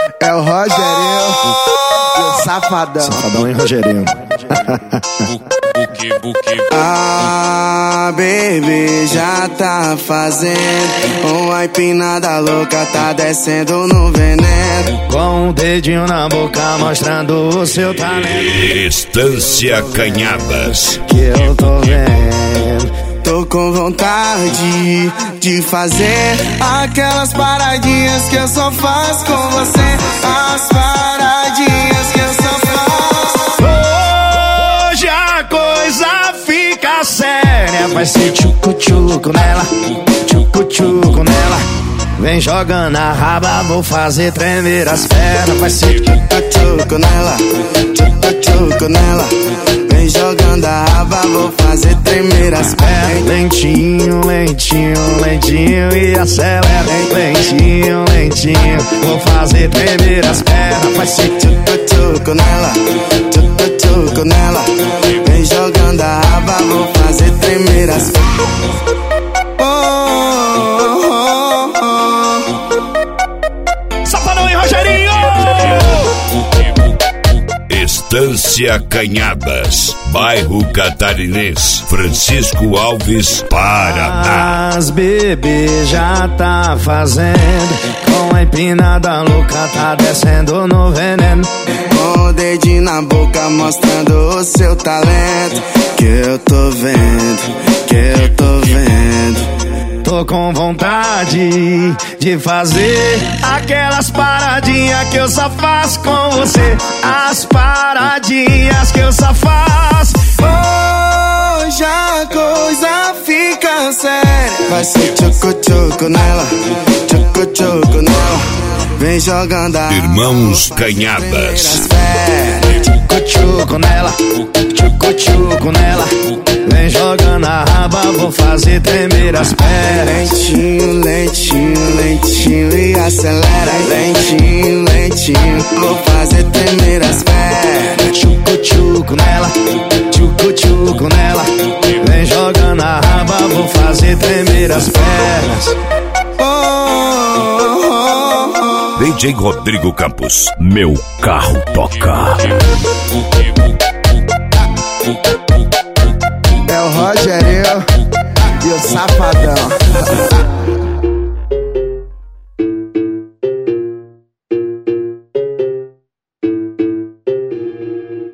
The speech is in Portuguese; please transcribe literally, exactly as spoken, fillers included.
É o Rogerinho e o Safadão. Safadão e Rogerinho. Ah, baby, já tá fazendo uma empinada louca, tá descendo no veneno. Com um dedinho na boca mostrando o seu talento. Estância Canhadas. Que eu tô vendo. Tô com vontade de fazer aquelas paradinhas que eu só faço com você. As paradinhas que eu só faço. Hoje a coisa fica séria. Vai ser tchucu-tchucu nela, tchucu-tchucu nela. Vem jogando a raba, vou fazer tremer as pernas. Vai ser tchucu-tchucu nela, tchucu-tchucu nela. Vem jogando a raba, vou fazer tremer as pernas. Lentinho, lentinho, lentinho e acelera. Lentinho, lentinho, vou fazer tremer as pernas. Vai ser tchucu-tchucu nela, tchucu-tchucu nela. Vem jogando a raba, vou fazer tremer as pernas. Safadão e Rogerinho! Estância Canhadas, bairro Catarinense, Francisco Alves, Paraná. As bebê já tá fazendo, com a empinada louca tá descendo no veneno. Com o dedinho na boca mostrando o seu talento. Que eu tô vendo, que eu tô vendo. Tô com vontade de fazer aquelas paradinhas que eu só faço com você. As paradinhas que eu só faço. Hoje a coisa fica séria. Vai ser tchucu-tchucu nela, tchucu-tchucu nela. Vem jogando a Irmãos Canhadas. Tchucu-tchucu nela, tchucu-tchucu nela. Vem jogando a raba, vou fazer tremer as pernas. Lentinho, lentinho, lentinho e acelera. Lentinho, lentinho, vou fazer tremer as pernas. Tchucu-tchucu nela, tchucu-tchucu nela. Vem jogando a raba, vou fazer tremer as pernas. D J Rodrigo Campos, meu carro toca. É o Rogerinho e o Safadão.